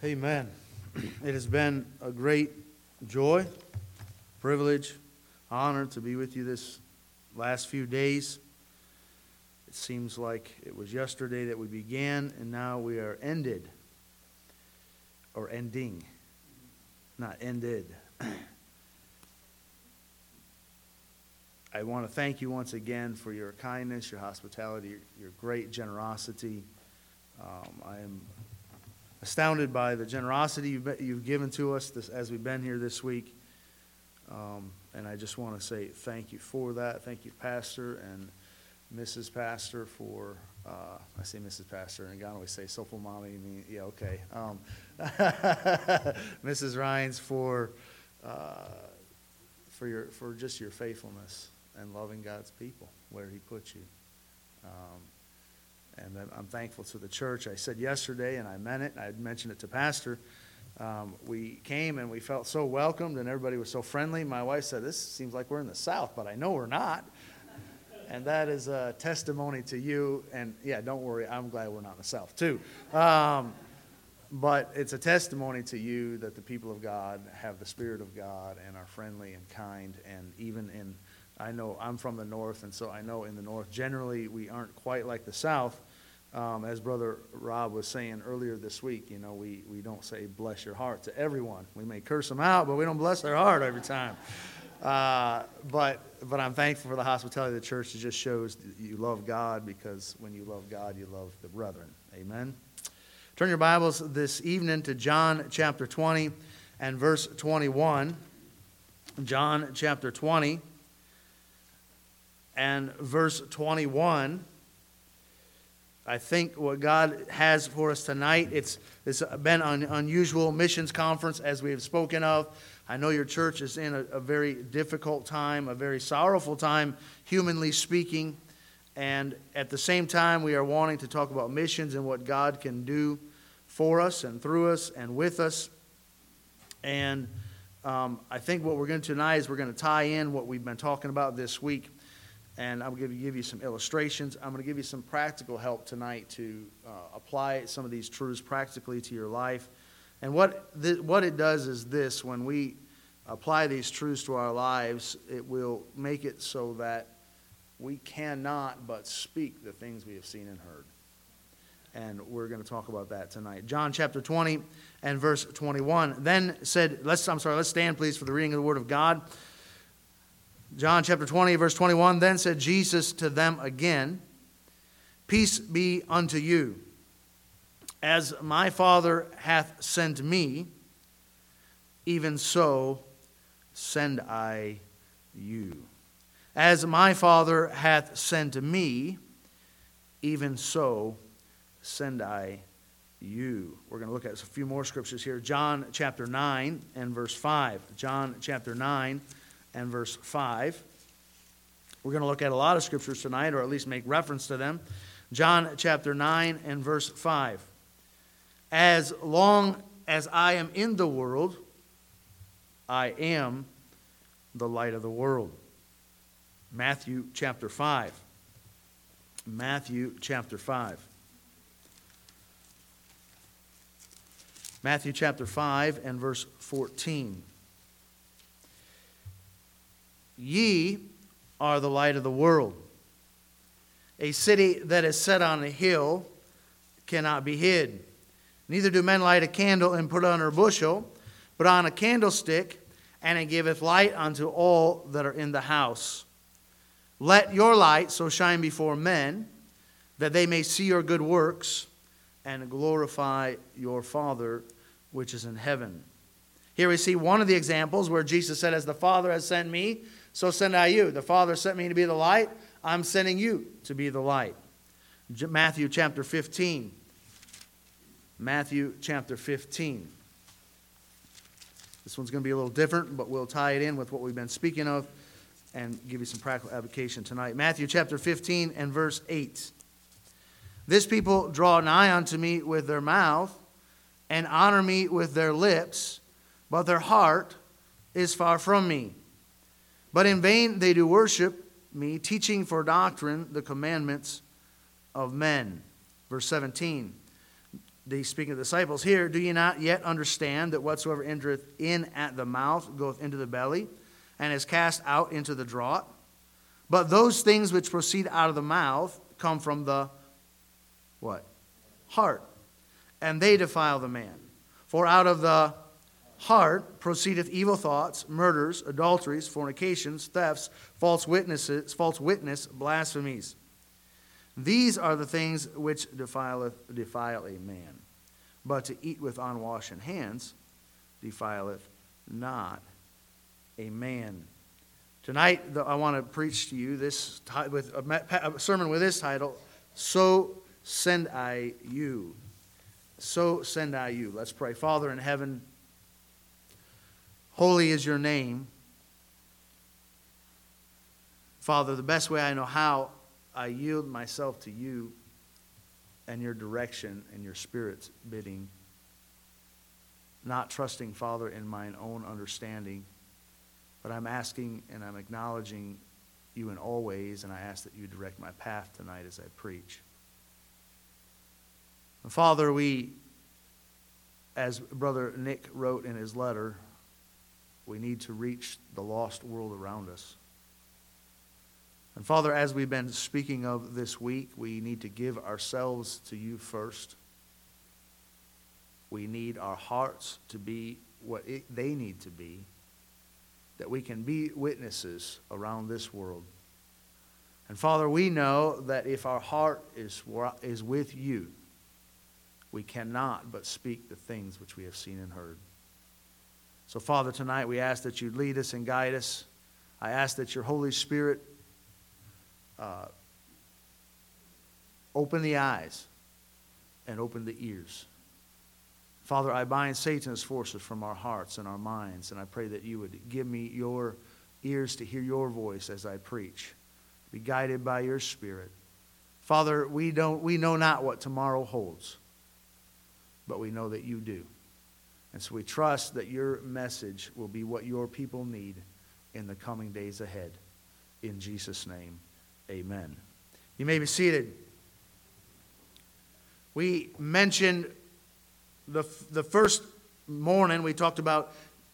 Amen. It has been a great joy, privilege, honor to be with you this last few days. It seems like it was yesterday that we began, and now we are ended. Or ending. Not ended. I want to thank you once again for your kindness, your hospitality, your great generosity. I am astounded by the generosity you've given to us as we've been here this week. And I just want to say thank you for that. Thank you, Pastor and Mrs. Pastor, for, I say Mrs. Pastor, and I always say soulful mommy. Yeah, okay. Mrs. Rhines for just your faithfulness and loving God's people where He put you. And I'm thankful to the church. I said yesterday, and I meant it, I mentioned it to Pastor, we came and we felt so welcomed and everybody was so friendly. My wife said, this seems like we're in the South, but I know we're not. And that is a testimony to you. And yeah, don't worry, I'm glad we're not in the South too. But it's a testimony to you that the people of God have the Spirit of God and are friendly and kind. And even I know I'm from the North, and so I know in the North, generally we aren't quite like the South. As Brother Rob was saying earlier this week, you know, we don't say bless your heart to everyone. We may curse them out, but we don't bless their heart every time. But I'm thankful for the hospitality of the church. It just shows that you love God, because when you love God, you love the brethren. Amen. Turn your Bibles this evening to John chapter 20 and verse 21. John chapter 20 and verse 21. I think what God has for us tonight, it's been an unusual missions conference as we have spoken of. I know your church is in a very difficult time, a very sorrowful time, humanly speaking. And at the same time, we are wanting to talk about missions and what God can do for us and through us and with us. And I think what we're going to do tonight is we're going to tie in what we've been talking about this week. And I'm going to give you some illustrations. I'm going to give you some practical help tonight to apply some of these truths practically to your life. And what it does is this: when we apply these truths to our lives, it will make it so that we cannot but speak the things we have seen and heard. And we're going to talk about that tonight. John chapter 20 and verse 21. Then said, let's stand please for the reading of the Word of God. John chapter 20, verse 21, then said Jesus to them again, peace be unto you. As my Father hath sent me, even so send I you. As my Father hath sent me, even so send I you. We're going to look at a few more scriptures here. John chapter 9 and verse 5. John chapter 9 and verse 5. We're going to look at a lot of scriptures tonight, or at least make reference to them. John chapter 9 and verse 5. As long as I am in the world, I am the light of the world. Matthew chapter 5. Matthew chapter 5. Matthew chapter 5 and verse 14. Ye are the light of the world. A city that is set on a hill cannot be hid. Neither do men light a candle and put it under a bushel, but on a candlestick, and it giveth light unto all that are in the house. Let your light so shine before men, that they may see your good works, and glorify your Father which is in heaven. Here we see one of the examples where Jesus said, as the Father has sent me, so send I you. The Father sent me to be the light. I'm sending you to be the light. Matthew chapter 15. Matthew chapter 15. This one's going to be a little different, but we'll tie it in with what we've been speaking of and give you some practical application tonight. Matthew chapter 15 and verse 8. This people draw nigh unto me with their mouth and honor me with their lips, but their heart is far from me. But in vain they do worship me, teaching for doctrine the commandments of men. Verse 17. speaking of disciples here, do ye not yet understand that whatsoever entereth in at the mouth goeth into the belly, and is cast out into the draught? But those things which proceed out of the mouth come from the what? Heart. And they defile the man. For out of the heart proceedeth evil thoughts, murders, adulteries, fornications, thefts, false witness, blasphemies. These are the things which defile a man. But to eat with unwashen hands defileth not a man. Tonight, I want to preach to you this with a sermon with this title, So Send I You. So send I you. Let's pray. Father in heaven, holy is your name. Father, the best way I know how, I yield myself to you and your direction and your Spirit's bidding, not trusting, Father, in mine own understanding, but I'm asking and I'm acknowledging you in all ways, and I ask that you direct my path tonight as I preach. And Father, we, as Brother Nick wrote in his letter, we need to reach the lost world around us. And Father, as we've been speaking of this week, we need to give ourselves to you first. We need our hearts to be what they need to be, that we can be witnesses around this world. And Father, we know that if our heart is with you, we cannot but speak the things which we have seen and heard. So Father, tonight we ask that you lead us and guide us. I ask that your Holy Spirit open the eyes and open the ears. Father, I bind Satan's forces from our hearts and our minds, and I pray that you would give me your ears to hear your voice as I preach. Be guided by your Spirit. Father, we know not what tomorrow holds, but we know that you do. And so we trust that your message will be what your people need in the coming days ahead. In Jesus' name, amen. You may be seated. We mentioned the first morning, we talked about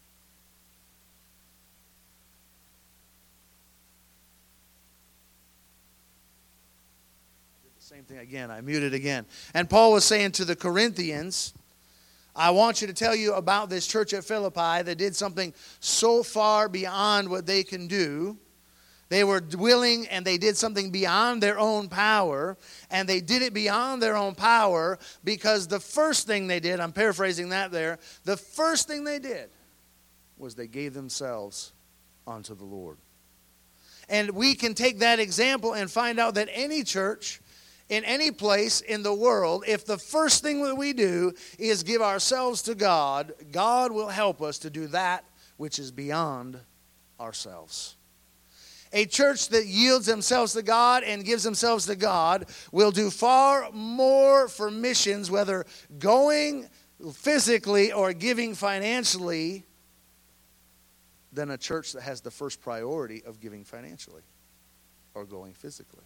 the same thing again. I muted again. And Paul was saying to the Corinthians, I want you to tell you about this church at Philippi that did something so far beyond what they can do. They were willing and they did something beyond their own power. And they did it beyond their own power because the first thing they did, I'm paraphrasing that there, the first thing they did was they gave themselves unto the Lord. And we can take that example and find out that any church in any place in the world, if the first thing that we do is give ourselves to God, God will help us to do that which is beyond ourselves. A church that yields themselves to God and gives themselves to God will do far more for missions, whether going physically or giving financially, than a church that has the first priority of giving financially or going physically.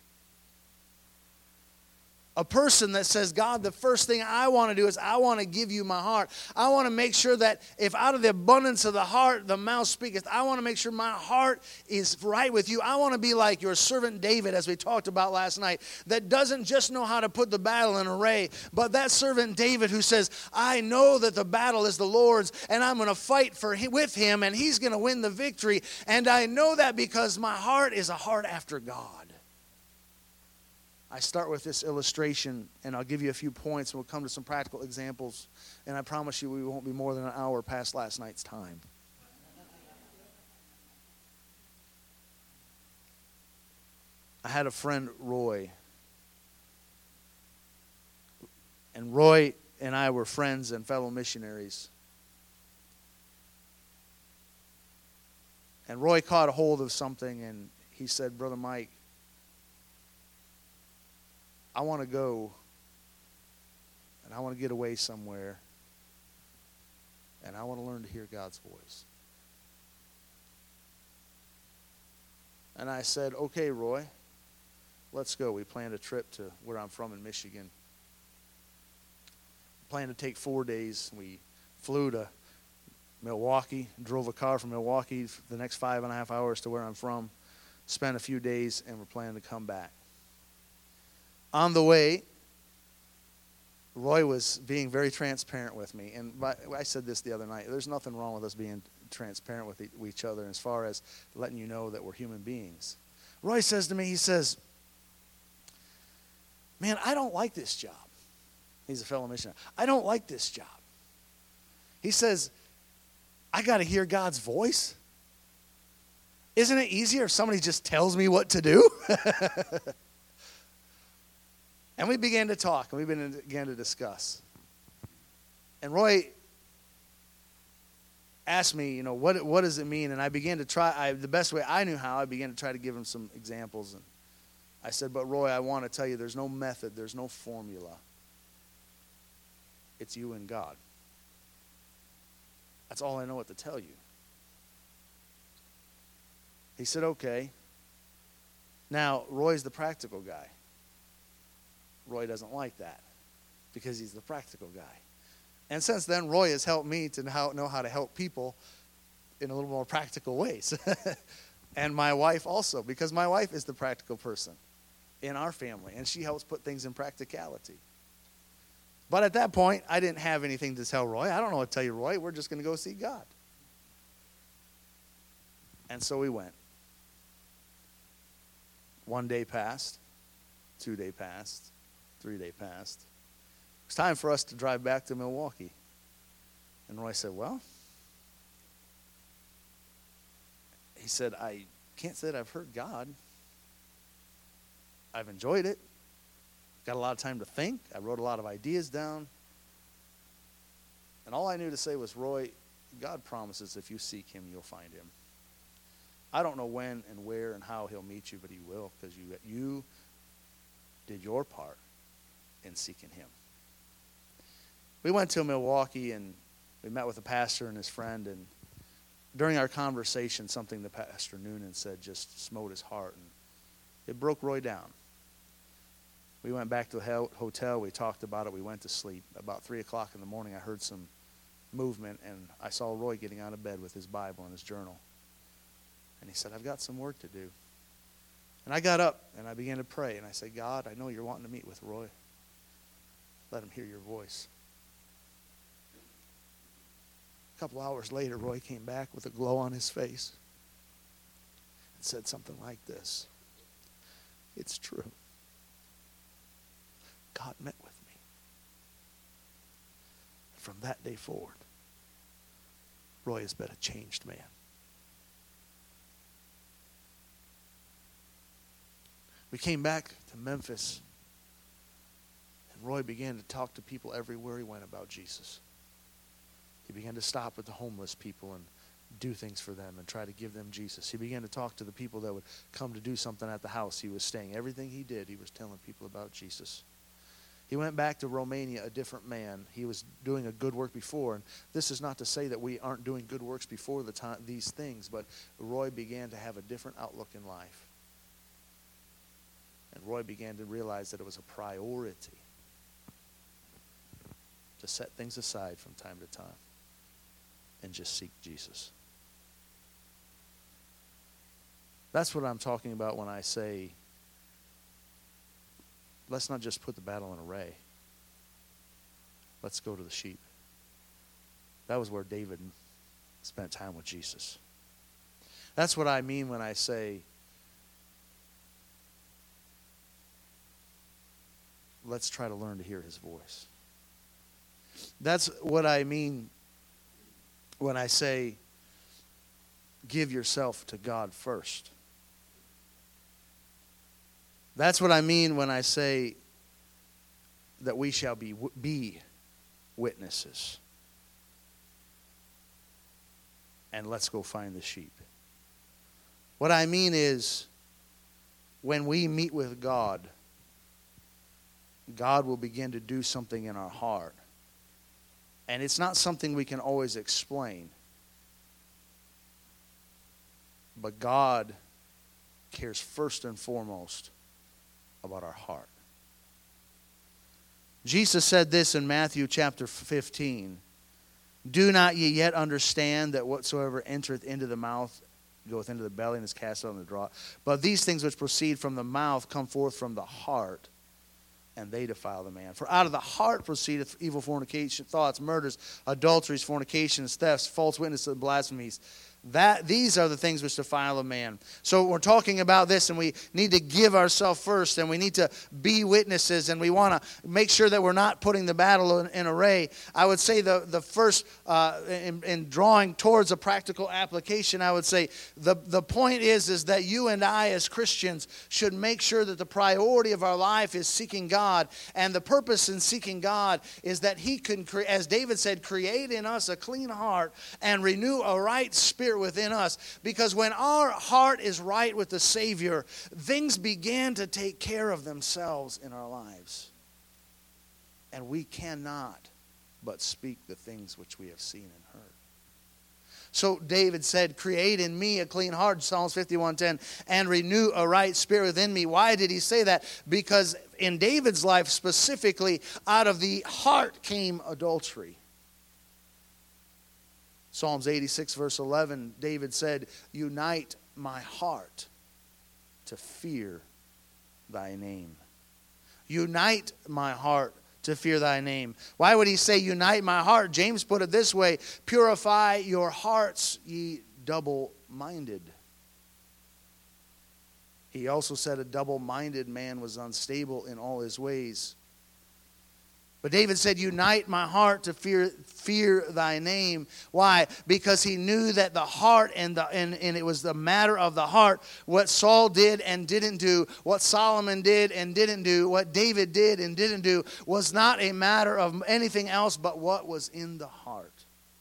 A person that says, God, the first thing I want to do is I want to give you my heart. I want to make sure that if out of the abundance of the heart, the mouth speaketh, I want to make sure my heart is right with you. I want to be like your servant David, as we talked about last night, that doesn't just know how to put the battle in array, but that servant David who says, I know that the battle is the Lord's, and I'm going to fight with him, and he's going to win the victory. And I know that because my heart is a heart after God. I start with this illustration, and I'll give you a few points, and we'll come to some practical examples. And I promise you we won't be more than an hour past last night's time. I had a friend, Roy. And Roy and I were friends and fellow missionaries. And Roy caught a hold of something, and he said, Brother Mike, I want to go, and I want to get away somewhere, and I want to learn to hear God's voice. And I said, okay, Roy, let's go. We planned a trip to where I'm from in Michigan. planned to take 4 days. We flew to Milwaukee, drove a car from Milwaukee for the next 5.5 hours to where I'm from, spent a few days, and we're planning to come back. On the way, Roy was being very transparent with me. And I said this the other night. There's nothing wrong with us being transparent with each other as far as letting you know that we're human beings. Roy says to me, he says, man, I don't like this job. He's a fellow missionary. I don't like this job. He says, I got to hear God's voice. Isn't it easier if somebody just tells me what to do? And we began to talk, and we began to discuss. And Roy asked me, what does it mean? And I began to try, the best way I knew how, I began to try to give him some examples. And I said, but Roy, I want to tell you there's no method, there's no formula. It's you and God. That's all I know what to tell you. He said, okay. Now, Roy's the practical guy. Roy doesn't like that because he's the practical guy. And since then, Roy has helped me to know how to help people in a little more practical ways. And my wife also, because my wife is the practical person in our family, and she helps put things in practicality. But at that point, I didn't have anything to tell Roy. I don't know what to tell you, Roy. We're just going to go see God. And so we went. 1 day passed, 2 day passed, 3 day passed. It was time for us to drive back to Milwaukee. And Roy said, well, he said, I can't say that I've heard God. I've enjoyed it. Got a lot of time to think. I wrote a lot of ideas down. And all I knew to say was, Roy, God promises if you seek him, you'll find him. I don't know when and where and how he'll meet you, but he will, because you did your part in seeking him. We went to Milwaukee, and we met with a pastor and his friend, and during our conversation, something that Pastor Noonan said just smote his heart, and it broke Roy down. We went back to the hotel. We talked about it. We went to sleep. About 3 o'clock in the morning, I heard some movement, and I saw Roy getting out of bed with his Bible and his journal. And he said, I've got some work to do. And I got up, and I began to pray. And I said, God, I know you're wanting to meet with Roy. Let him hear your voice. A couple hours later, Roy came back with a glow on his face and said something like this. It's true. God met with me. From that day forward, Roy has been a changed man. We came back to Memphis, and Roy began to talk to people everywhere he went about Jesus. He began to stop with the homeless people and do things for them and try to give them Jesus. He began to talk to the people that would come to do something at the house he was staying. Everything he did, he was telling people about Jesus. He went back to Romania a different man. He was doing a good work before. And this is not to say that we aren't doing good works before these things, but Roy began to have a different outlook in life. And Roy began to realize that it was a priority to set things aside from time to time and just seek Jesus. That's what I'm talking about when I say, let's not just put the battle in array. Let's go to the sheep. That was where David spent time with Jesus. That's what I mean when I say, let's try to learn to hear his voice. That's what I mean when I say, give yourself to God first. That's what I mean when I say that we shall be witnesses. And let's go find the sheep. What I mean is, when we meet with God, God will begin to do something in our heart. And it's not something we can always explain. But God cares first and foremost about our heart. Jesus said this in Matthew chapter 15. Do not ye yet understand that whatsoever entereth into the mouth goeth into the belly and is cast out in the draught? But these things which proceed from the mouth come forth from the heart, and they defile the man. For out of the heart proceedeth evil fornication, thoughts, murders, adulteries, fornications, thefts, false witnesses, and blasphemies. These are the things which defile a man. So we're talking about this, and we need to give ourselves first, and we need to be witnesses, and we want to make sure that we're not putting the battle in array. I would say the first, in drawing towards a practical application, I would say the point is that you and I as Christians should make sure that the priority of our life is seeking God, and the purpose in seeking God is that He can, as David said, create in us a clean heart and renew a right spirit within us. Because when our heart is right with the Savior, things begin to take care of themselves in our lives. And we cannot but speak the things which we have seen and heard. So David said, create in me a clean heart, Psalms 51:10, and renew a right spirit within me. Why did he say that? Because in David's life specifically, out of the heart came adultery. Psalms 86 verse 11, David said, unite my heart to fear thy name. Unite my heart to fear thy name. Why would he say unite my heart? James put it this way, purify your hearts, ye double-minded. He also said a double-minded man was unstable in all his ways. But David said, unite my heart to fear thy name. Why? Because he knew that the heart and it was the matter of the heart. What Saul did and didn't do, what Solomon did and didn't do, what David did and didn't do, was not a matter of anything else but what was in the heart.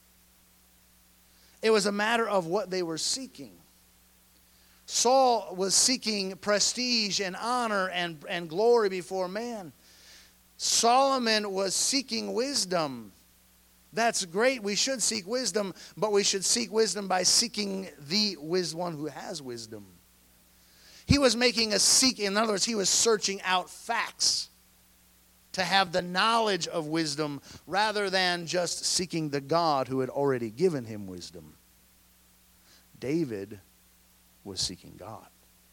It was a matter of what they were seeking. Saul was seeking prestige and honor and glory before man. Solomon was seeking wisdom. That's great. We should seek wisdom, but we should seek wisdom by seeking the one who has wisdom. He was making a seek. In other words, he was searching out facts to have the knowledge of wisdom rather than just seeking the God who had already given him wisdom. David was seeking God.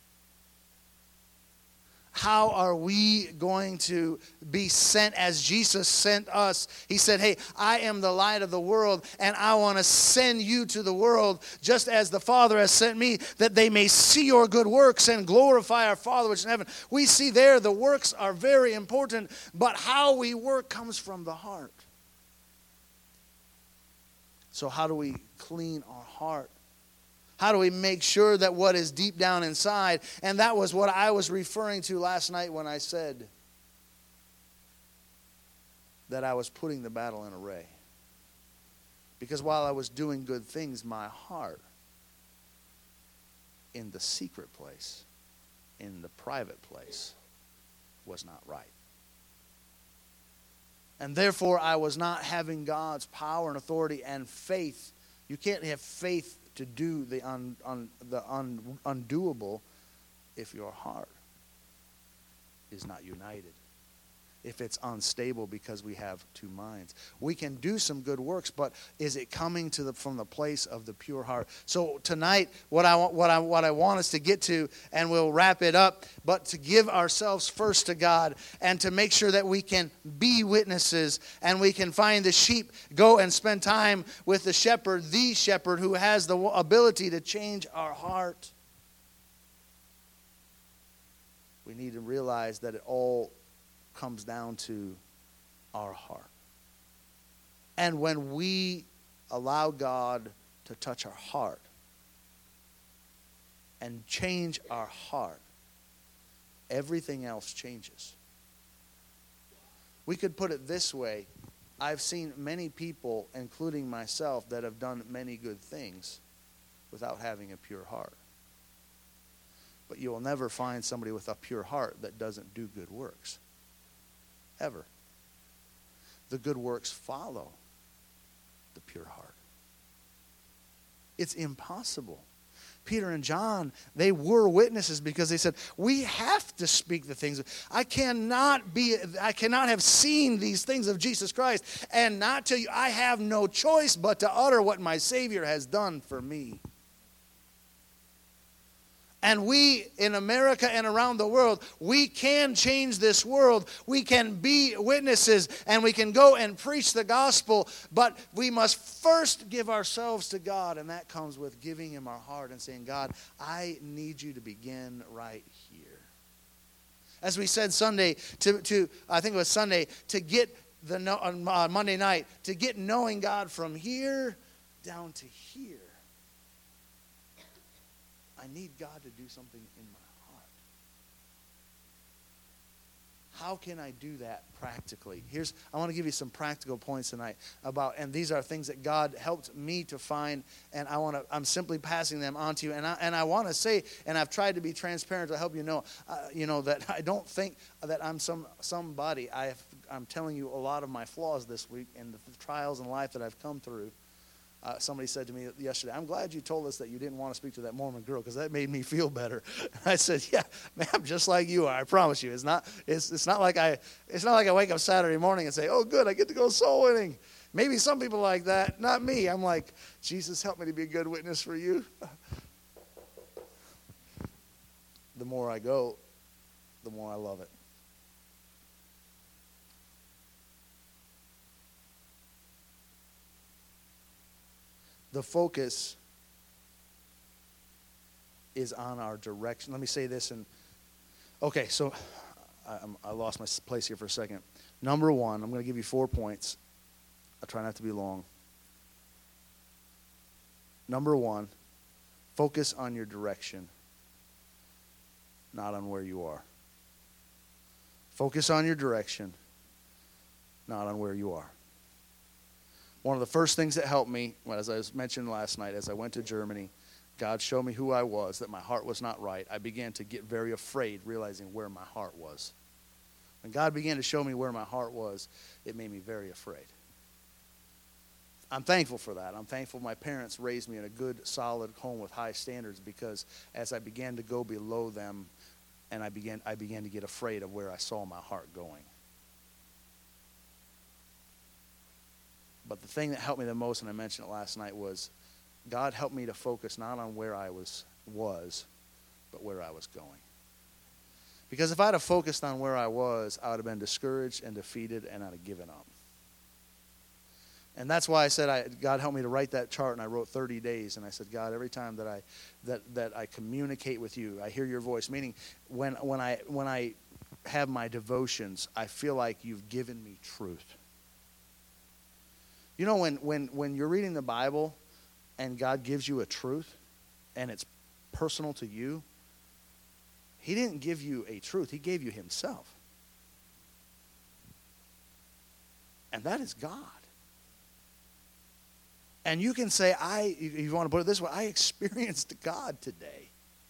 How are we going to be sent as Jesus sent us? He said, hey, I am the light of the world, and I want to send you to the world just as the Father has sent me, that they may see your good works and glorify our Father which is in heaven. We see there the works are very important, but how we work comes from the heart. So how do we clean our heart? How do we make sure that what is deep down inside, and that was what I was referring to last night when I said that I was putting the battle in array. Because while I was doing good things, my heart in the secret place, in the private place, was not right. And therefore, I was not having God's power and authority and faith. You can't have faith to do the undoable if your heart is not united. If it's unstable because we have two minds. We can do some good works, but is it coming from the place of the pure heart? So tonight, what I want us to get to, and we'll wrap it up, but to give ourselves first to God and to make sure that we can be witnesses and we can find the sheep, go and spend time with the shepherd who has the ability to change our heart. We need to realize that it all comes down to our heart. And when we allow God to touch our heart and change our heart, everything else changes. We could put it this way. I've seen many people, including myself, that have done many good things without having a pure heart. But you will never find somebody with a pure heart that doesn't do good works. Ever. The good works follow the pure heart. It's impossible Peter and John, they were witnesses because they said, we have to speak the things. I cannot have seen these things of Jesus Christ and not tell you I have no choice but to utter what my Savior has done for me. And we, in America and around the world, we can change this world. We can be witnesses, and we can go and preach the gospel. But we must first give ourselves to God, and that comes with giving Him our heart and saying, God, I need you to begin right here. As we said Sunday, I think it was Sunday, to get on Monday night, to get knowing God from here down to here. I need God to do something in my heart. How can I do that practically? I want to give you some practical points tonight and these are things that God helped me to find, and I'm simply passing them on to you. And I want to say, and I've tried to be transparent to help you know, that I don't think that I'm somebody. I'm telling you a lot of my flaws this week and the trials in life that I've come through. Somebody said to me yesterday, I'm glad you told us that you didn't want to speak to that Mormon girl because that made me feel better. I said, yeah, man, I'm just like you are. I promise you. It's not like I wake up Saturday morning and say, oh, good, I get to go soul winning. Maybe some people like that, not me. I'm like, Jesus, help me to be a good witness for you. The more I go, the more I love it. The focus is on our direction. Let me say this. Okay, so I lost my place here for a second. Number one, I'm going to give you 4 points. I'll try not to be long. Number one, focus on your direction, not on where you are. Focus on your direction, not on where you are. One of the first things that helped me, as I mentioned last night, as I went to Germany, God showed me who I was, that my heart was not right. I began to get very afraid, realizing where my heart was. When God began to show me where my heart was, it made me very afraid. I'm thankful for that. I'm thankful my parents raised me in a good, solid home with high standards, because as I began to go below them, and I began to get afraid of where I saw my heart going. But the thing that helped me the most, and I mentioned it last night, was God helped me to focus not on where I was, but where I was going. Because if I'd have focused on where I was, I would have been discouraged and defeated, and I'd have given up. And that's why I said, God helped me to write that chart, and I wrote 30 days. And I said, God, every time that I communicate with you, I hear your voice. Meaning, when I have my devotions, I feel like you've given me truth. You know, when you're reading the Bible and God gives you a truth and it's personal to you, He didn't give you a truth. He gave you Himself. And that is God. And you can say, if you want to put it this way, I experienced God today.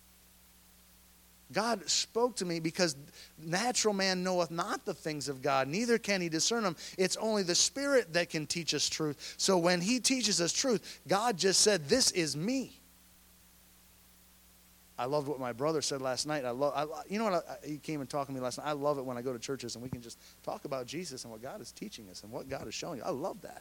God spoke to me, because natural man knoweth not the things of God, neither can he discern them. It's only the Spirit that can teach us truth. So when He teaches us truth, God just said, this is me. I loved what my brother said last night. You know what? He came and talked to me last night. I love it when I go to churches and we can just talk about Jesus and what God is teaching us and what God is showing you. I love that.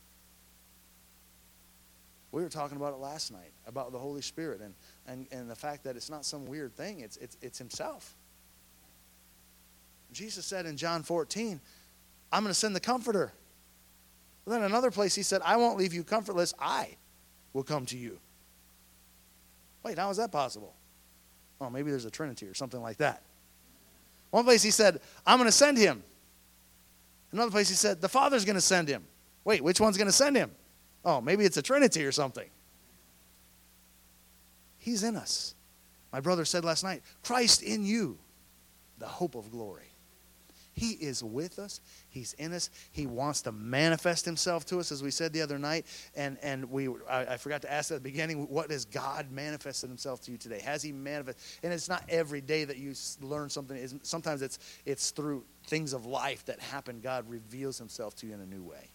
We were talking about it last night, about the Holy Spirit and the fact that it's not some weird thing. It's Himself. Jesus said in John 14, I'm going to send the Comforter. But then another place He said, I won't leave you comfortless. I will come to you. Wait, how is that possible? Oh, maybe there's a Trinity or something like that. One place He said, I'm going to send Him. Another place He said, the Father's going to send Him. Wait, which one's going to send Him? Oh, maybe it's a Trinity or something. He's in us. My brother said last night, Christ in you, the hope of glory. He is with us. He's in us. He wants to manifest Himself to us, as we said the other night. And I forgot to ask at the beginning, what has God manifested Himself to you today? Has He manifested? And it's not every day that you learn something. Sometimes it's through things of life that happen. God reveals Himself to you in a new way.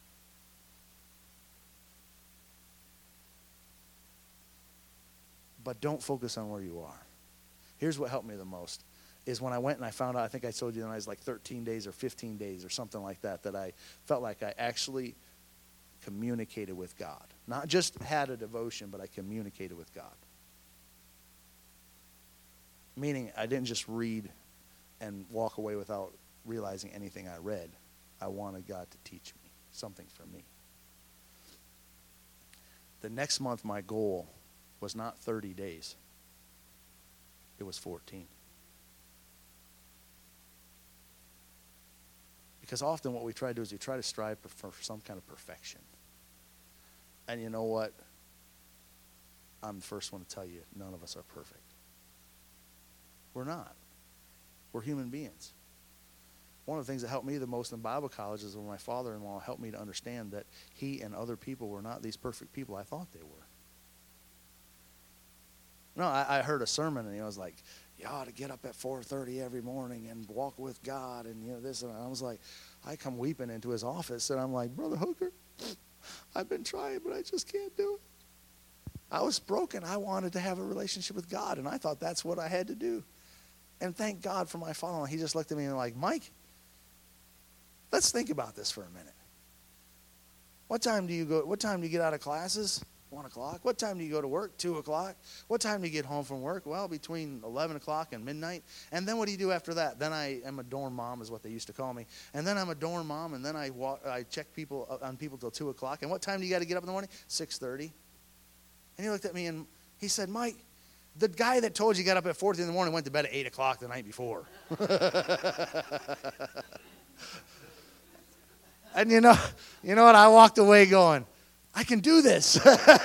but don't focus on where you are. Here's what helped me the most, is when I went and I found out, I think I told you that I was like 13 days or 15 days or something like that, that I felt like I actually communicated with God. Not just had a devotion, but I communicated with God. Meaning I didn't just read and walk away without realizing anything I read. I wanted God to teach me something for me. The next month, my goal was not 30 days. It was 14. Because often what we try to do is we try to strive for some kind of perfection. And you know what? I'm the first one to tell you, none of us are perfect. We're not. We're human beings. One of the things that helped me the most in Bible college is when my father-in-law helped me to understand that he and other people were not these perfect people I thought they were. No, I heard a sermon, and I was like, you ought to get up at 4:30 every morning and walk with God, and this, and I was like, I come weeping into his office, and I'm like, Brother Hooker, I've been trying, but I just can't do it. I was broken. I wanted to have a relationship with God, and I thought that's what I had to do. And thank God for my father-in-law. He just looked at me and like, Mike, let's think about this for a minute. What time do you get out of classes? 1 o'clock. What time do you go to work? 2 o'clock. What time do you get home from work? Well, between 11 o'clock and midnight. And then what do you do after that? Then I am a dorm mom, is what they used to call me. And then I'm a dorm mom, and then I check people on people till 2 o'clock. And what time do you got to get up in the morning? 6:30. And he looked at me and he said, Mike, the guy that told you got up at 4:30 in the morning went to bed at 8 o'clock the night before. And you know what? I walked away going, I can do this.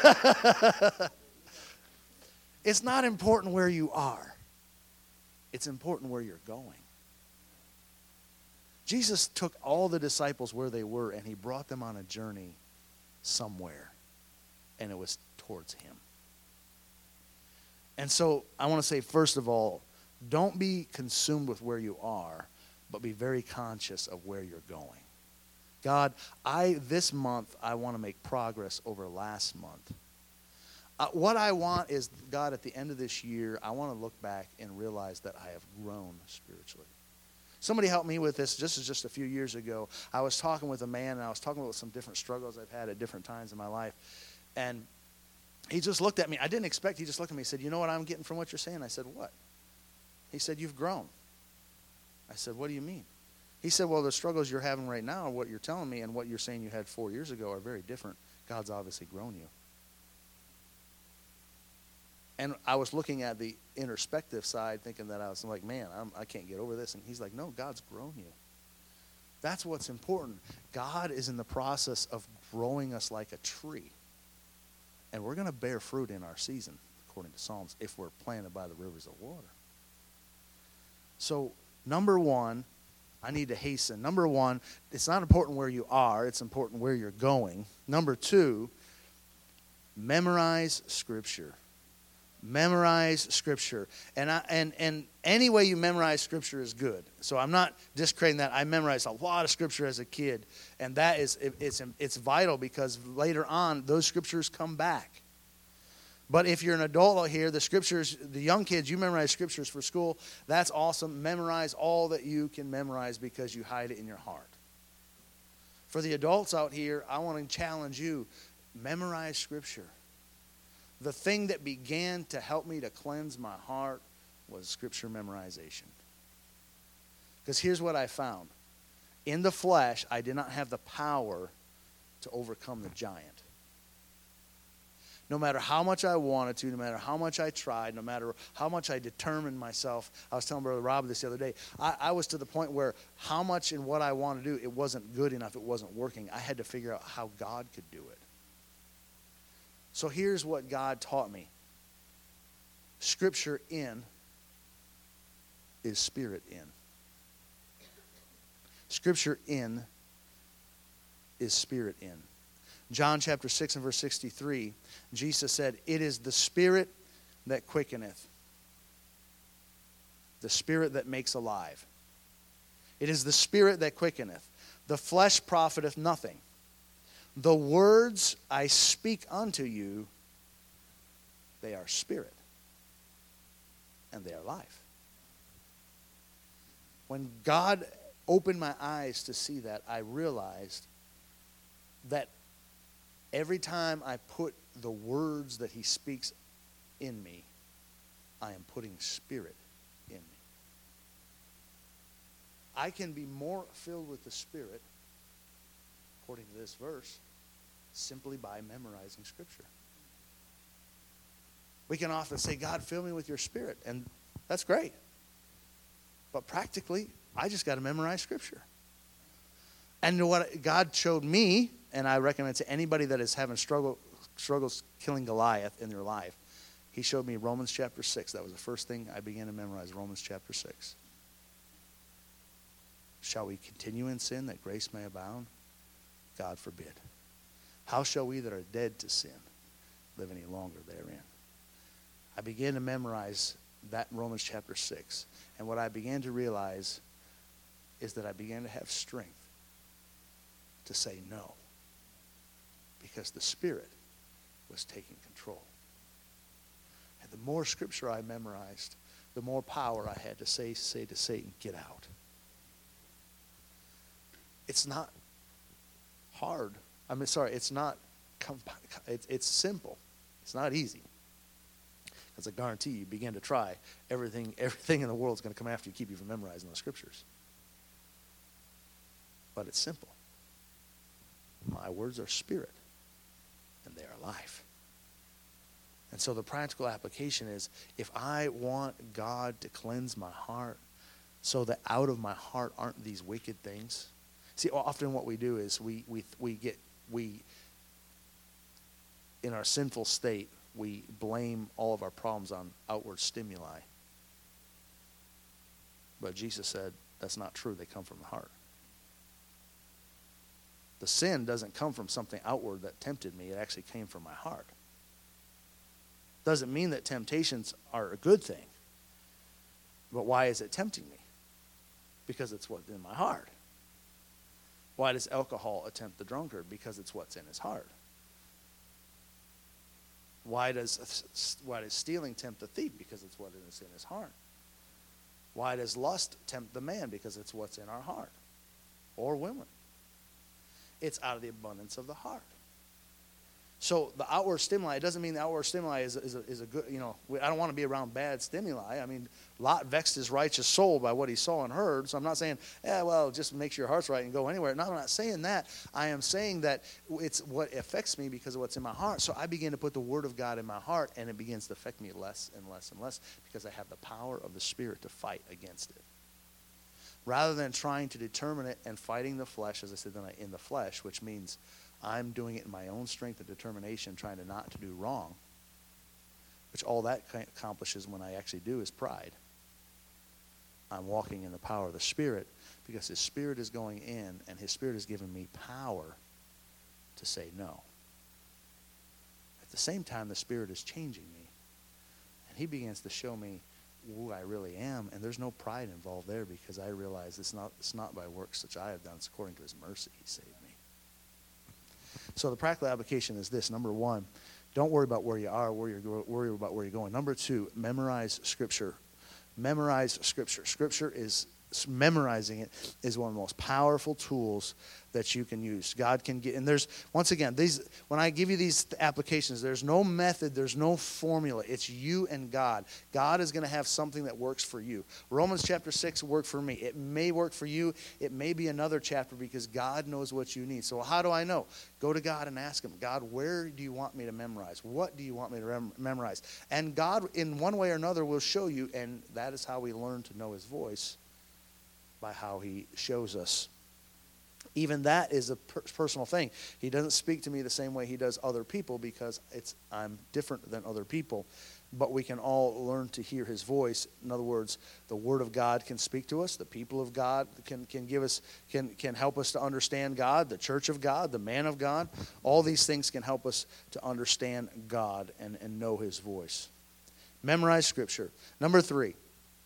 It's not important where you are. It's important where you're going. Jesus took all the disciples where they were, and he brought them on a journey somewhere. And it was towards him. And so I want to say, first of all, don't be consumed with where you are, but be very conscious of where you're going. God, this month, I want to make progress over last month. What I want is, God, at the end of this year, I want to look back and realize that I have grown spiritually. Somebody helped me with this. This is just a few years ago. I was talking with a man, and I was talking about some different struggles I've had at different times in my life. And he just looked at me. I didn't expect. He just looked at me and said, you know what I'm getting from what you're saying? I said, what? He said, you've grown. I said, what do you mean? He said, well, the struggles you're having right now, what you're telling me, and what you're saying you had 4 years ago are very different. God's obviously grown you. And I was looking at the introspective side, thinking that I was like, man, I can't get over this. And he's like, no, God's grown you. That's what's important. God is in the process of growing us like a tree. And we're going to bear fruit in our season, according to Psalms, if we're planted by the rivers of water. So, number one, I need to hasten. Number one, it's not important where you are. It's important where you're going. Number two, memorize Scripture. Memorize Scripture. And any way you memorize Scripture is good. So I'm not discrediting that. I memorized a lot of Scripture as a kid. And that is, it's vital, because later on, those Scriptures come back. But if you're an adult out here, the Scriptures, the young kids, you memorize Scriptures for school. That's awesome. Memorize all that you can memorize, because you hide it in your heart. For the adults out here, I want to challenge you. Memorize Scripture. The thing that began to help me to cleanse my heart was Scripture memorization. Because here's what I found. In the flesh, I did not have the power to overcome the giant. No matter how much I wanted to, no matter how much I tried, no matter how much I determined myself. I was telling Brother Rob this the other day. I was to the point where how much and what I wanted to do, it wasn't good enough. It wasn't working. I had to figure out how God could do it. So here's what God taught me. Scripture in is Spirit in. Scripture in is Spirit in. John chapter 6 and verse 63, Jesus said, it is the Spirit that quickeneth, the Spirit that makes alive. It is the Spirit that quickeneth. The flesh profiteth nothing. The words I speak unto you, they are spirit, and they are life. When God opened my eyes to see that, I realized that every time I put the words that he speaks in me, I am putting spirit in me. I can be more filled with the Spirit, according to this verse, simply by memorizing Scripture. We can often say, God, fill me with your Spirit, and that's great. But practically, I just got to memorize Scripture. And what God showed me, and I recommend to anybody that is having struggles killing Goliath in their life, he showed me Romans chapter 6. That was the first thing I began to memorize, Romans chapter 6. Shall we continue in sin that grace may abound? God forbid. How shall we that are dead to sin live any longer therein? I began to memorize that Romans chapter 6. And what I began to realize is that I began to have strength to say no, because the Spirit was taking control. And the more Scripture I memorized, the more power I had to say to Satan, get out. It's not hard. It's not, it's simple. It's not easy. Because I guarantee you begin to try, everything in the world is going to come after you, keep you from memorizing the Scriptures. But it's simple. My words are spirit, and they are life. And so the practical application is, if I want God to cleanse my heart so that out of my heart aren't these wicked things. See, often what we do is we in our sinful state, we blame all of our problems on outward stimuli. But Jesus said that's not true. They come from the heart. The sin doesn't come from something outward that tempted me. It actually came from my heart. Doesn't mean that temptations are a good thing. But why is it tempting me? Because it's what's in my heart. Why does alcohol tempt the drunkard? Because it's what's in his heart. Why does stealing tempt the thief? Because it's what is in his heart. Why does lust tempt the man? Because it's what's in our heart. Or women. It's out of the abundance of the heart. So the outward stimuli, it doesn't mean the outward stimuli is a good, I don't want to be around bad stimuli. I mean, Lot vexed his righteous soul by what he saw and heard. So I'm not saying, just make sure your heart's right and go anywhere. No, I'm not saying that. I am saying that it's what affects me because of what's in my heart. So I begin to put the Word of God in my heart, and it begins to affect me less and less and less because I have the power of the Spirit to fight against it. Rather than trying to determine it and fighting the flesh, as I said, in the flesh, which means I'm doing it in my own strength and determination, trying to not to do wrong, which all that accomplishes when I actually do is pride. I'm walking in the power of the Spirit because His Spirit is going in, and His Spirit has given me power to say no. At the same time, the Spirit is changing me, and He begins to show me who I really am, and there's no pride involved there because I realize it's not by works which I have done. It's according to His mercy He saved me. So the practical application is this. Number one, don't worry about where you are, worry about where you're going. Number two, memorize Scripture. Memorize Scripture. Memorizing it is one of the most powerful tools that you can use. God can get, and there's, once again, when I give you these applications, there's no method, there's no formula. It's you and God. God is going to have something that works for you. Romans chapter 6 worked for me. It may work for you. It may be another chapter because God knows what you need. So how do I know? Go to God and ask Him, God, where do you want me to memorize? What do you want me to memorize? And God, in one way or another, will show you, and that is how we learn to know His voice, by how He shows us. Even that is a personal thing. He doesn't speak to me the same way He does other people because I'm different than other people. But we can all learn to hear His voice. In other words, the Word of God can speak to us. The people of God can give us, can help us to understand God. The church of God, the man of God. All these things can help us to understand God and know His voice. Memorize Scripture. Number 3.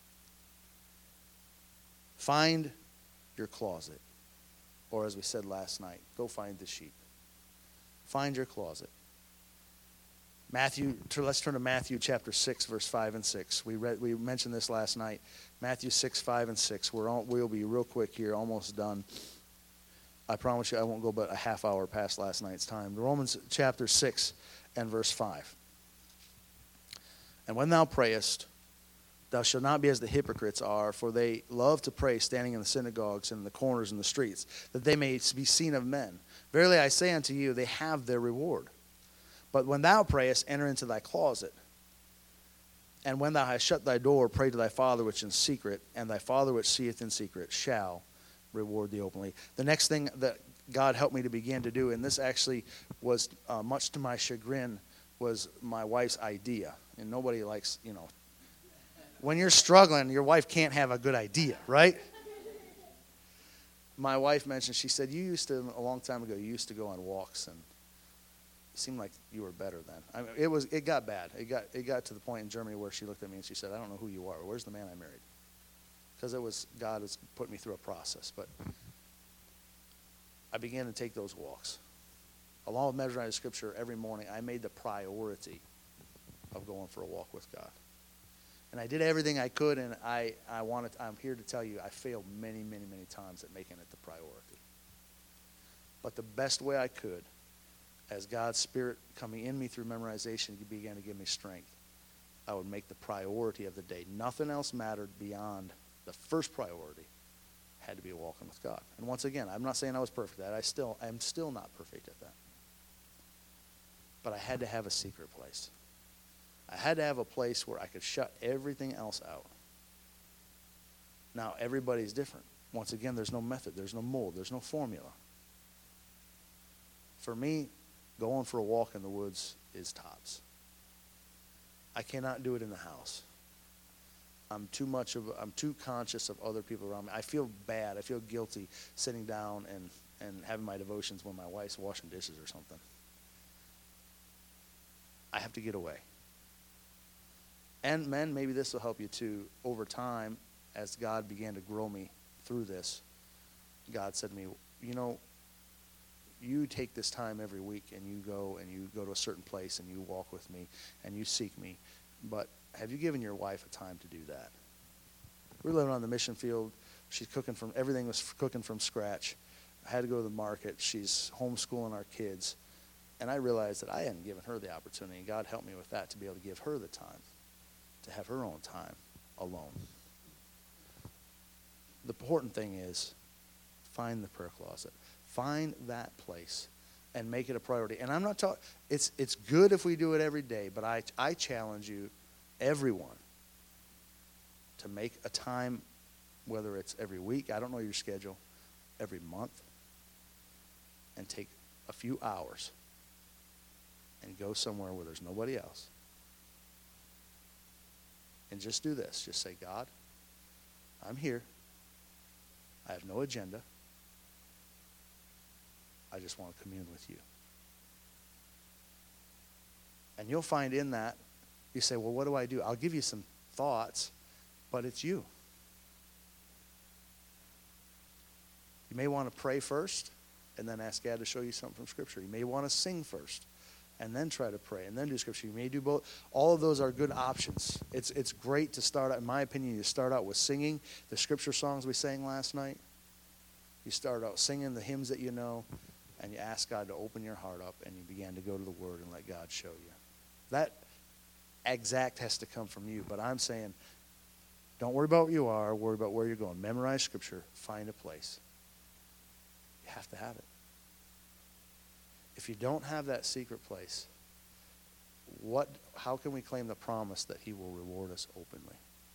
Find your closet. Or as we said last night, go find the sheep. Find your closet. Let's turn to Matthew chapter 6, verse 5 and 6. We mentioned this last night. Matthew 6, 5 and 6. We'll be real quick here, almost done. I promise you I won't go but a half hour past last night's time. Romans chapter 6 and verse 5. And when thou prayest, thou shalt not be as the hypocrites are, for they love to pray standing in the synagogues and in the corners and the streets, that they may be seen of men. Verily I say unto you, they have their reward. But when thou prayest, enter into thy closet. And when thou hast shut thy door, pray to thy Father which is in secret, and thy Father which seeth in secret shall reward thee openly. The next thing that God helped me to begin to do, and this actually was much to my chagrin, was my wife's idea. And nobody likes, when you're struggling, your wife can't have a good idea, right? My wife mentioned, she said, a long time ago, you used to go on walks, and it seemed like you were better then. I mean, it got bad. It got to the point in Germany where she looked at me and she said, I don't know who you are. Where's the man I married? Because God was putting me through a process. But I began to take those walks. Along with memorizing Scripture every morning, I made the priority of going for a walk with God. And I did everything I could, and I'm here to tell you, I failed many, many, many times at making it the priority. But the best way I could, as God's Spirit coming in me through memorization began to give me strength, I would make the priority of the day. Nothing else mattered beyond the first priority had to be walking with God. And once again, I'm not saying I was perfect at that. I'm still not perfect at that. But I had to have a secret place. I had to have a place where I could shut everything else out. Now, everybody's different. Once again, there's no method. There's no mold. There's no formula. For me, going for a walk in the woods is tops. I cannot do it in the house. I'm too conscious of other people around me. I feel bad. I feel guilty sitting down and having my devotions when my wife's washing dishes or something. I have to get away. And men, maybe this will help you too. Over time, as God began to grow me through this, God said to me, you take this time every week and you go to a certain place and you walk with me and you seek me. But have you given your wife a time to do that? We're living on the mission field. Everything was cooking from scratch. I had to go to the market. She's homeschooling our kids. And I realized that I hadn't given her the opportunity. And God helped me with that, to be able to give her the time, to have her own time alone. The important thing is find the prayer closet. Find that place and make it a priority. And I'm not talking, it's good if we do it every day, but I challenge you, everyone, to make a time, whether it's every week, I don't know your schedule, every month, and take a few hours and go somewhere where there's nobody else. And just do this. Just say, God, I'm here. I have no agenda. I just want to commune with you. And you'll find in that, you say, well, what do I do? I'll give you some thoughts, but it's you. You may want to pray first and then ask God to show you something from Scripture. You may want to sing first and then try to pray and then do Scripture. You may do both. All of those are good options. It's great to start out, in my opinion, you start out with singing the Scripture songs we sang last night. You start out singing the hymns that you know, and you ask God to open your heart up, and you begin to go to the Word and let God show you. That exact has to come from you, but I'm saying, don't worry about what you are, worry about where you're going. Memorize Scripture, find a place. You have to have it. If you don't have that secret place, how can we claim the promise that He will reward us openly?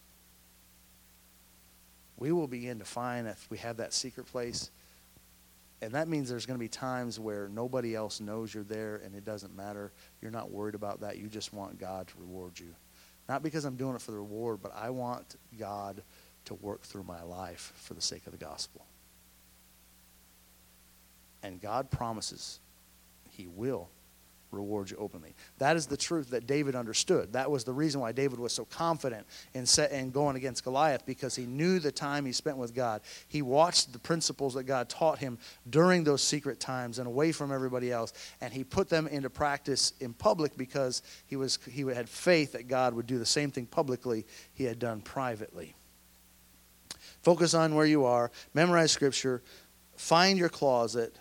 We will begin to find, if we have that secret place, and that means there's going to be times where nobody else knows you're there and it doesn't matter. You're not worried about that. You just want God to reward you. Not because I'm doing it for the reward, but I want God to work through my life for the sake of the gospel. And God promises He will reward you openly. That is the truth that David understood. That was the reason why David was so confident in going against Goliath, because he knew the time he spent with God. He watched the principles that God taught him during those secret times and away from everybody else, and he put them into practice in public because he had faith that God would do the same thing publicly he had done privately. Focus on where you are. Memorize Scripture. Find your closet.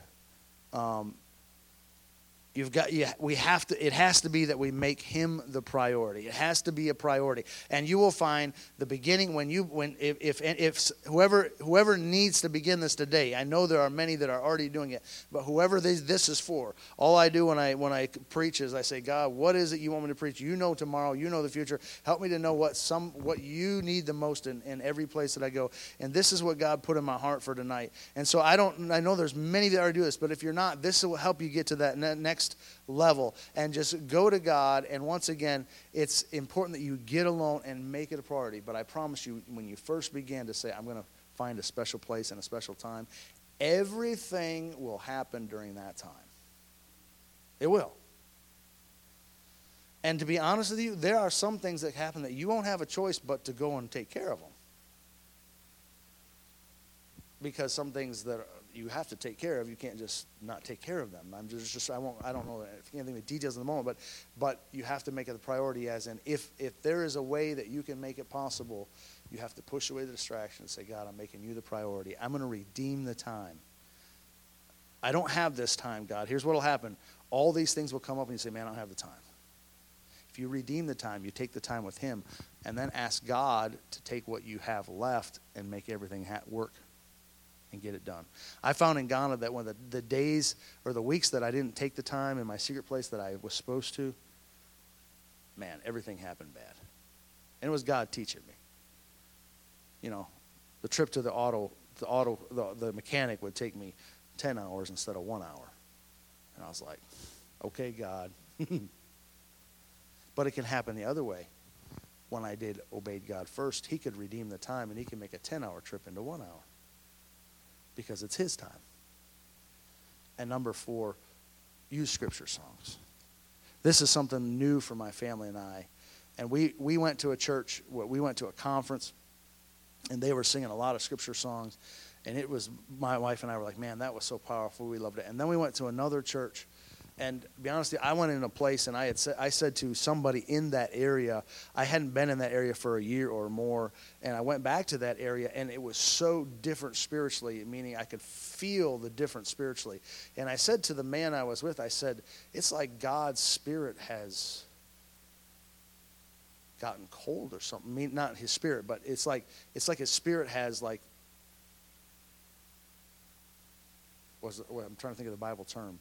It has to be that we make him the priority. It has to be a priority. And you will find the beginning if whoever needs to begin this today. I know there are many that are already doing it, but whoever this is for, all I do when I preach is I say, God, what is it you want me to preach? You know tomorrow, you know the future. Help me to know what you need the most in every place that I go. And this is what God put in my heart for tonight. And so I know there's many that already do this, but if you're not, this will help you get to that next level, and just go to God. And once again, it's important that you get alone and make it a priority. But I promise you, when you first begin to say, I'm going to find a special place and a special time, everything will happen during that time. It will. And to be honest with you, there are some things that happen that you won't have a choice but to go and take care of them. Because some things that you have to take care of, you can't just not take care of them. I don't know, I can't think of the details in the moment, but you have to make it a priority, as in if there is a way that you can make it possible, you have to push away the distraction and say, God, I'm making you the priority. I'm going to redeem the time. I don't have this time, God. Here's what will happen. All these things will come up and you say, man, I don't have the time. If you redeem the time, you take the time with him, and then ask God to take what you have left and make everything work and get it done. I found in Ghana that when the days or the weeks that I didn't take the time in my secret place that I was supposed to, man, everything happened bad. And it was God teaching me. You know, the trip to the mechanic would take me 10 hours instead of 1 hour. And I was like, okay, God. But it can happen the other way. When I obeyed God first, he could redeem the time and he could make a 10-hour trip into 1 hour. Because it's his time. And number 4, use scripture songs. This is something new for my family and I. And we went to a church, we went to a conference, and they were singing a lot of scripture songs. And it was, my wife and I were like, man, that was so powerful. We loved it. And then we went to another church. And to be honest with you, I went in a place and I said to somebody in that area, I hadn't been in that area for a year or more, and I went back to that area, and it was so different spiritually, meaning I could feel the difference spiritually. And I said to the man I was with, I said, it's like God's Spirit has gotten cold or something. I mean, not his spirit, but it's like his spirit has I'm trying to think of the Bible term.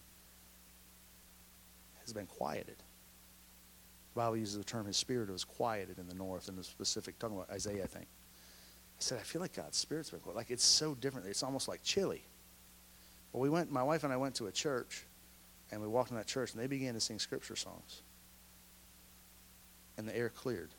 Has been quieted. The Bible uses the term his spirit was quieted in the north, in the specific, talking about Isaiah, I think. I said, I feel like God's Spirit's been quieted. Like it's so different. It's almost like chilly. Well, my wife and I went to a church, and we walked in that church, and they began to sing scripture songs. And the air cleared.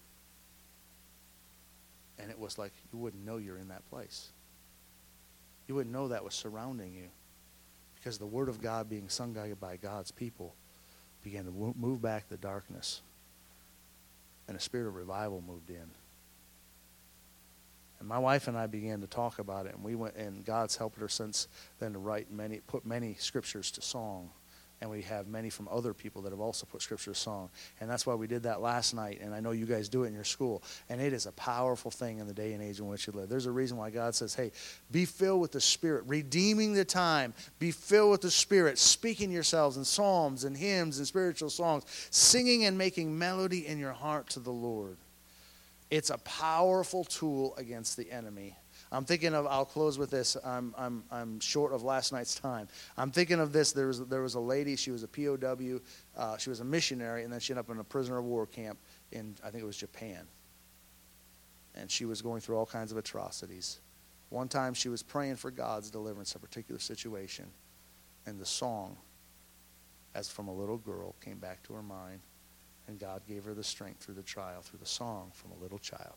And it was like you wouldn't know you're in that place. You wouldn't know that was surrounding you. Because the word of God being sung by God's people began to move back the darkness. And a spirit of revival moved in. And my wife and I began to talk about it, and we went, and God's helped her since then to put many scriptures to song. And we have many from other people that have also put scripture to song. And that's why we did that last night. And I know you guys do it in your school. And it is a powerful thing in the day and age in which you live. There's a reason why God says, hey, be filled with the Spirit, redeeming the time. Be filled with the Spirit, speaking yourselves in psalms and hymns and spiritual songs, singing and making melody in your heart to the Lord. It's a powerful tool against the enemy. I'm thinking of, I'll close with this. I'm short of last night's time. I'm thinking of this. There was a lady, she was a POW. She was a missionary, and then she ended up in a prisoner of war camp in, I think it was Japan. And she was going through all kinds of atrocities. One time she was praying for God's deliverance in a particular situation. And the song, as from a little girl, came back to her mind. And God gave her the strength through the trial, through the song from a little child.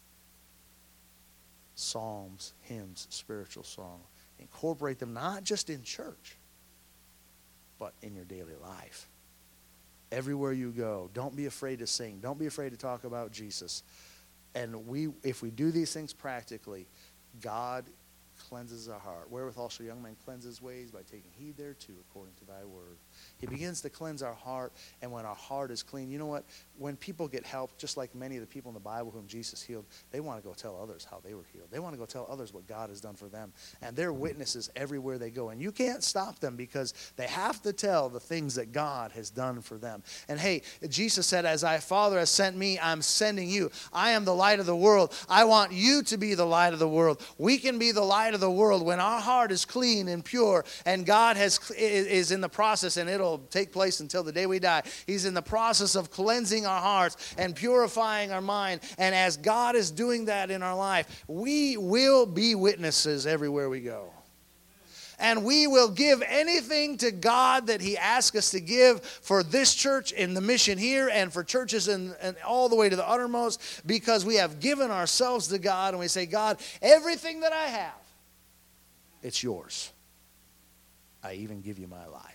Psalms, hymns, spiritual song. Incorporate them not just in church, but in your daily life. everywhere you go. Don't be afraid to sing. Don't be afraid to talk about Jesus. And if we do these things practically, God cleanses our heart. Wherewithal shall young man cleanse his ways? By taking heed thereto, according to thy word. He begins to cleanse our heart, and when our heart is clean, you know what? When people get help, just like many of the people in the Bible whom Jesus healed, they want to go tell others how they were healed. They want to go tell others what God has done for them. And they're witnesses everywhere they go. And you can't stop them because they have to tell the things that God has done for them. And hey, Jesus said, as thy Father has sent me, I'm sending you. I am the light of the world. I want you to be the light of the world. We can be the light of the world when our heart is clean and pure, and God is in the process, and it'll take place until the day we die. He's in the process of cleansing our hearts and purifying our mind. And as God is doing that in our life, we will be witnesses everywhere we go. And we will give anything to God that he asks us to give for this church in the mission here and for churches and all the way to the uttermost, because we have given ourselves to God, and we say, God, everything that I have, it's yours. I even give you my life.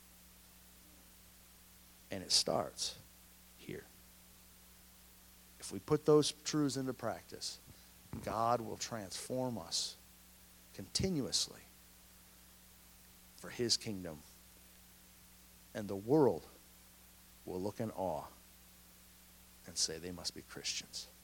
And it starts here. If we put those truths into practice, God will transform us continuously for his kingdom. And the world will look in awe and say they must be Christians.